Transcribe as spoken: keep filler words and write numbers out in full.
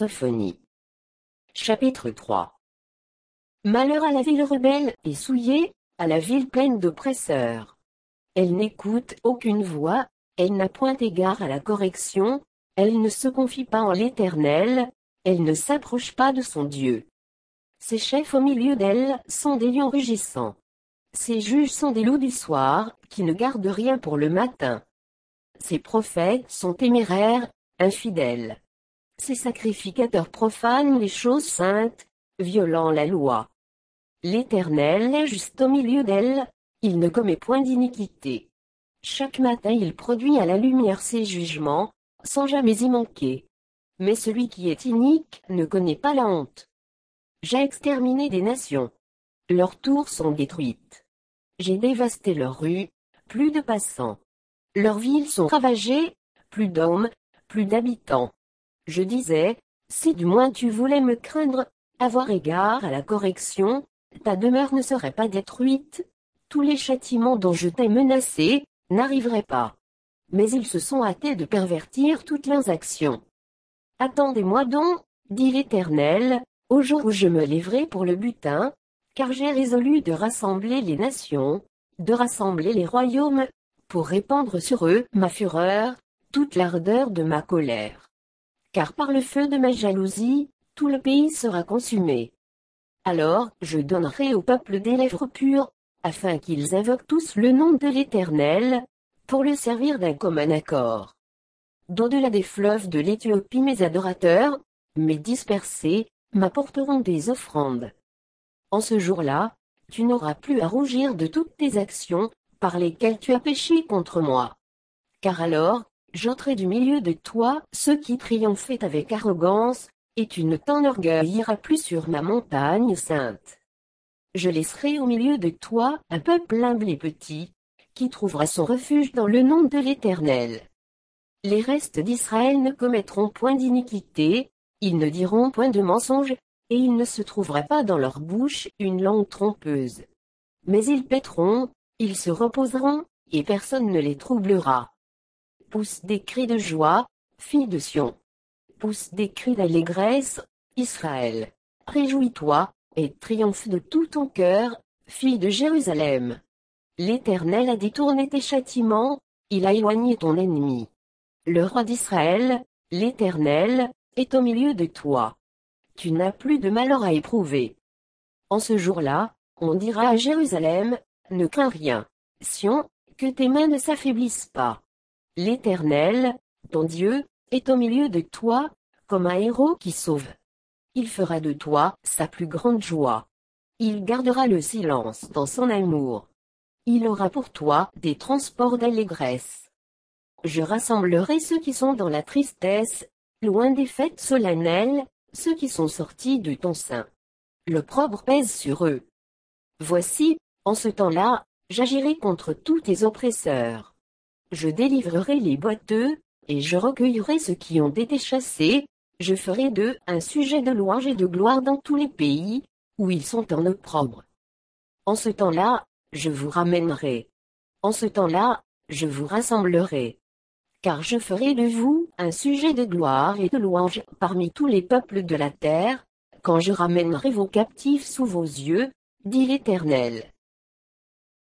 Sophonie. Chapitre trois. Malheur à la ville rebelle et souillée, à la ville pleine d'oppresseurs. Elle n'écoute aucune voix, elle n'a point égard à la correction, elle ne se confie pas en l'Éternel, elle ne s'approche pas de son Dieu. Ses chefs au milieu d'elle sont des lions rugissants. Ses juges sont des loups du soir, qui ne gardent rien pour le matin. Ses prophètes sont téméraires, infidèles. Ses sacrificateurs profanent les choses saintes, violant la loi. L'Éternel est juste au milieu d'elle, il ne commet point d'iniquité. Chaque matin il produit à la lumière ses jugements, sans jamais y manquer. Mais celui qui est inique ne connaît pas la honte. J'ai exterminé des nations. Leurs tours sont détruites. J'ai dévasté leurs rues, plus de passants. Leurs villes sont ravagées, plus d'hommes, plus d'habitants. Je disais, si du moins tu voulais me craindre, avoir égard à la correction, ta demeure ne serait pas détruite, tous les châtiments dont je t'ai menacé, n'arriveraient pas. Mais ils se sont hâtés de pervertir toutes leurs actions. Attendez-moi donc, dit l'Éternel, au jour où je me lèverai pour le butin, car j'ai résolu de rassembler les nations, de rassembler les royaumes, pour répandre sur eux ma fureur, toute l'ardeur de ma colère. Car par le feu de ma jalousie, tout le pays sera consumé. Alors, je donnerai au peuple des lèvres pures, afin qu'ils invoquent tous le nom de l'Éternel, pour le servir d'un commun accord. D'au-delà des fleuves de l'Éthiopie mes adorateurs, mes dispersés, m'apporteront des offrandes. En ce jour-là, tu n'auras plus à rougir de toutes tes actions, par lesquelles tu as péché contre moi. Car alors, j'ôterai du milieu de toi ceux qui triomphaient avec arrogance, et tu ne t'enorgueilliras plus sur ma montagne sainte. Je laisserai au milieu de toi un peuple humble et petit, qui trouvera son refuge dans le nom de l'Éternel. Les restes d'Israël ne commettront point d'iniquité, ils ne diront point de mensonge, et il ne se trouvera pas dans leur bouche une langue trompeuse. Mais ils paîtront, ils se reposeront, et personne ne les troublera. Pousse des cris de joie, fille de Sion. Pousse des cris d'allégresse, Israël. Réjouis-toi, et triomphe de tout ton cœur, fille de Jérusalem. L'Éternel a détourné tes châtiments, il a éloigné ton ennemi. Le roi d'Israël, l'Éternel, est au milieu de toi. Tu n'as plus de malheur à éprouver. En ce jour-là, on dira à Jérusalem, ne crains rien. Sion, que tes mains ne s'affaiblissent pas. L'Éternel, ton Dieu, est au milieu de toi, comme un héros qui sauve. Il fera de toi sa plus grande joie. Il gardera le silence dans son amour. Il aura pour toi des transports d'allégresse. Je rassemblerai ceux qui sont dans la tristesse, loin des fêtes solennelles, ceux qui sont sortis de ton sein. L'opprobre pèse sur eux. Voici, en ce temps-là, j'agirai contre tous tes oppresseurs. Je délivrerai les boiteux, et je recueillerai ceux qui ont été chassés, je ferai d'eux un sujet de louange et de gloire dans tous les pays, où ils sont en opprobre. En ce temps-là, je vous ramènerai. En ce temps-là, je vous rassemblerai. Car je ferai de vous un sujet de gloire et de louange parmi tous les peuples de la terre, quand je ramènerai vos captifs sous vos yeux, dit l'Éternel.